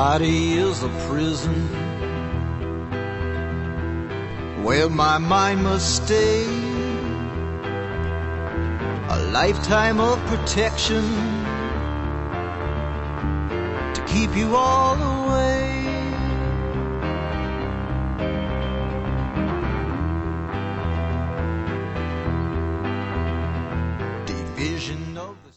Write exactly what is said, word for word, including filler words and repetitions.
body is a prison where my mind must stay. A lifetime of protection to keep you all away.